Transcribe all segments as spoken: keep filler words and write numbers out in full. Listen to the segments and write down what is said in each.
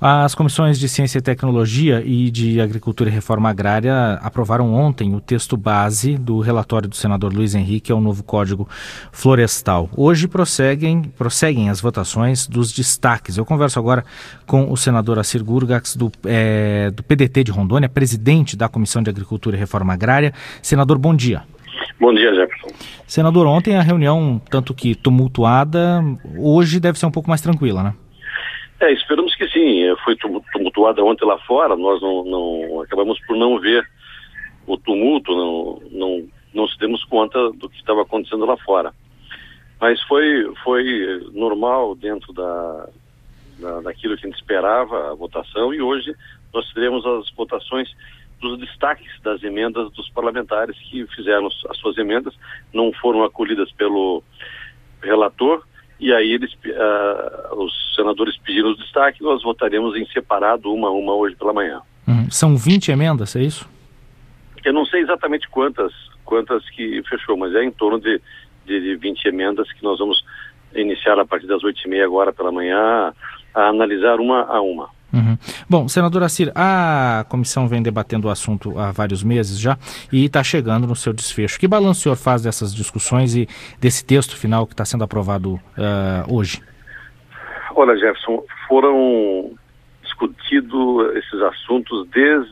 As comissões de Ciência e Tecnologia e de Agricultura e Reforma Agrária aprovaram ontem o texto base do relatório do senador Luiz Henrique ao novo Código Florestal. Hoje prosseguem, prosseguem as votações dos destaques. Eu converso agora com o senador Assir Gurgax, do, é, do P D T de Rondônia, presidente da Comissão de Agricultura e Reforma Agrária. Senador, bom dia. Bom dia, Jefferson. Senador, ontem a reunião, tanto que tumultuada, hoje deve ser um pouco mais tranquila, né? É, esperamos que sim. Foi tumultuada ontem lá fora, nós não, não acabamos por não ver o tumulto, não, não, não se demos conta do que estava acontecendo lá fora. Mas foi, foi normal dentro da, da, daquilo que a gente esperava, a votação, e hoje nós teremos as votações dos destaques das emendas dos parlamentares que fizeram as suas emendas, não foram acolhidas pelo relator. E aí eles, uh, os senadores pediram os destaques, nós votaremos em separado, uma a uma, hoje pela manhã. Uhum. São vinte emendas, é isso? Eu não sei exatamente quantas, quantas que fechou, mas é em torno de, de, de vinte emendas que nós vamos iniciar a partir das oito e meia agora pela manhã, a analisar uma a uma. Uhum. Bom, senador Assir, a comissão vem debatendo o assunto há vários meses já e está chegando no seu desfecho. Que balanço o senhor faz dessas discussões e desse texto final que está sendo aprovado uh, hoje? Olha, Jefferson, foram discutidos esses assuntos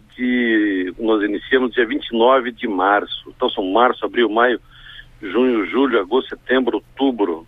desde nós iniciamos dia vinte e nove de março. Então são março, abril, maio, junho, julho, agosto, setembro, outubro,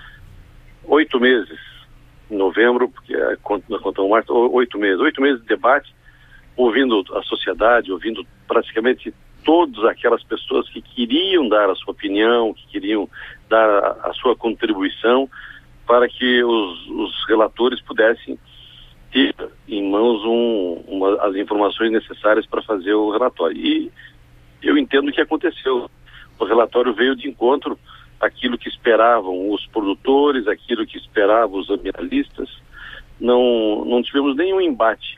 oito meses. Em novembro, porque nós contamos março, oito meses, oito meses de debate, ouvindo a sociedade, ouvindo praticamente todas aquelas pessoas que queriam dar a sua opinião, que queriam dar a, a sua contribuição para que os, os relatores pudessem ter em mãos um, uma, as informações necessárias para fazer o relatório. E eu entendo o que aconteceu. O relatório veio de encontro aquilo que esperavam os produtores, aquilo que esperavam os ambientalistas. Não, não tivemos nenhum embate,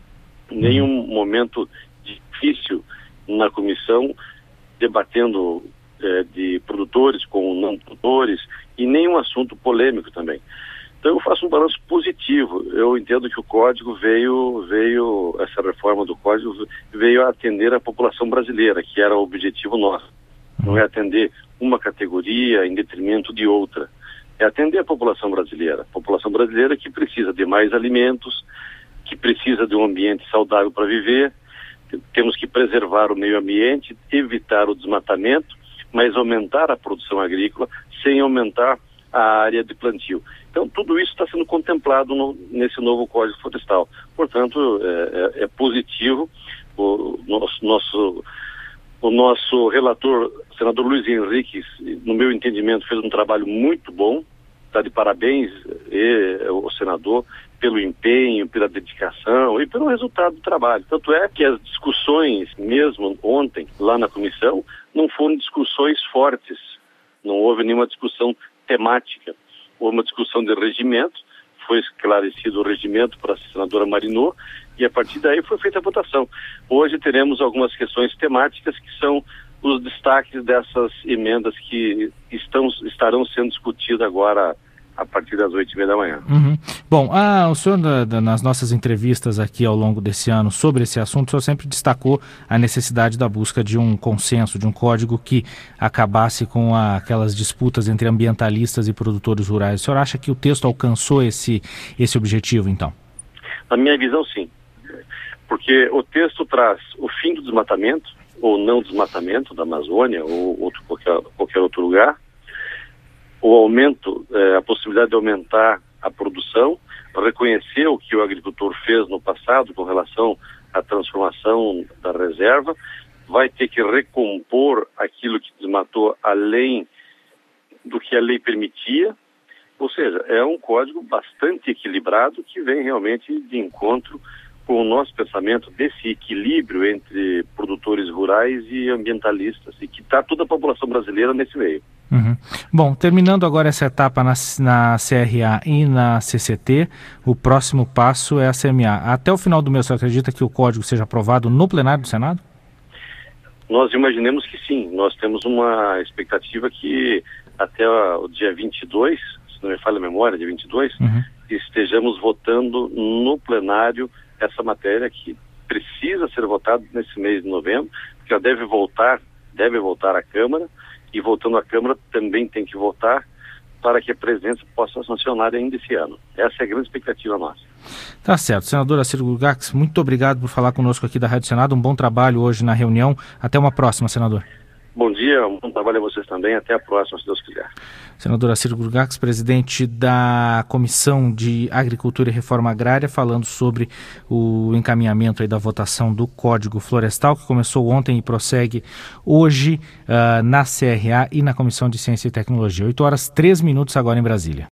nenhum momento difícil na comissão, debatendo é, de produtores com não produtores, e nenhum assunto polêmico também. Então eu faço um balanço positivo. Eu entendo que o Código veio, veio, essa reforma do Código veio a atender a população brasileira, que era o objetivo nosso. Não é atender uma categoria em detrimento de outra. É atender a população brasileira. A população brasileira que precisa de mais alimentos, que precisa de um ambiente saudável para viver. Temos que preservar o meio ambiente, evitar o desmatamento, mas aumentar a produção agrícola sem aumentar a área de plantio. Então, tudo isso está sendo contemplado no, nesse novo Código Florestal. Portanto, é, é, é positivo. O nosso... nosso O nosso relator, senador Luiz Henrique, no meu entendimento, fez um trabalho muito bom. Está de parabéns, e, o senador, pelo empenho, pela dedicação e pelo resultado do trabalho. Tanto é que as discussões, mesmo ontem, lá na comissão, não foram discussões fortes. Não houve nenhuma discussão temática. Houve uma discussão de regimento, foi esclarecido o regimento para a senadora Marinô, e a partir daí foi feita a votação. Hoje teremos algumas questões temáticas que são os destaques dessas emendas que estão, estarão sendo discutidas agora a partir das oito e meia da manhã. Uhum. Bom, ah, o senhor, da, da, nas nossas entrevistas aqui ao longo desse ano sobre esse assunto, o senhor sempre destacou a necessidade da busca de um consenso, de um código que acabasse com a, aquelas disputas entre ambientalistas e produtores rurais. O senhor acha que o texto alcançou esse, esse objetivo, então? Na minha visão, sim. Porque o texto traz o fim do desmatamento, ou não desmatamento da Amazônia, ou outro, qualquer, qualquer outro lugar, o aumento, eh, a possibilidade de aumentar a produção, reconhecer o que o agricultor fez no passado com relação à transformação da reserva, vai ter que recompor aquilo que desmatou além do que a lei permitia. Ou seja, é um código bastante equilibrado que vem realmente de encontro com o nosso pensamento desse equilíbrio entre produtores rurais e ambientalistas, e que está toda a população brasileira nesse meio. Uhum. Bom, terminando agora essa etapa na, na C R A e na C C T, o próximo passo é a C M A. Até o final do mês, você acredita que o código seja aprovado no plenário do Senado? Nós imaginemos que sim. Nós temos uma expectativa que até o dia vinte e dois, se não me falha a memória, dia vinte e dois, uhum. estejamos votando no plenário essa matéria que precisa ser votada nesse mês de novembro, que já deve voltar, deve voltar à Câmara, e voltando à Câmara também tem que votar para que a presidência possa sancionar ainda esse ano. Essa é a grande expectativa nossa. Tá certo. Senador Assir Gurgacz, muito obrigado por falar conosco aqui da Rádio Senado. Um bom trabalho hoje na reunião. Até uma próxima, senador. Bom dia, um bom trabalho a vocês também. Até a próxima, se Deus quiser. Senador Assir Gurgacz, presidente da Comissão de Agricultura e Reforma Agrária, falando sobre o encaminhamento aí da votação do Código Florestal, que começou ontem e prossegue hoje uh, na C R A e na Comissão de Ciência e Tecnologia. oito horas, três minutos agora em Brasília.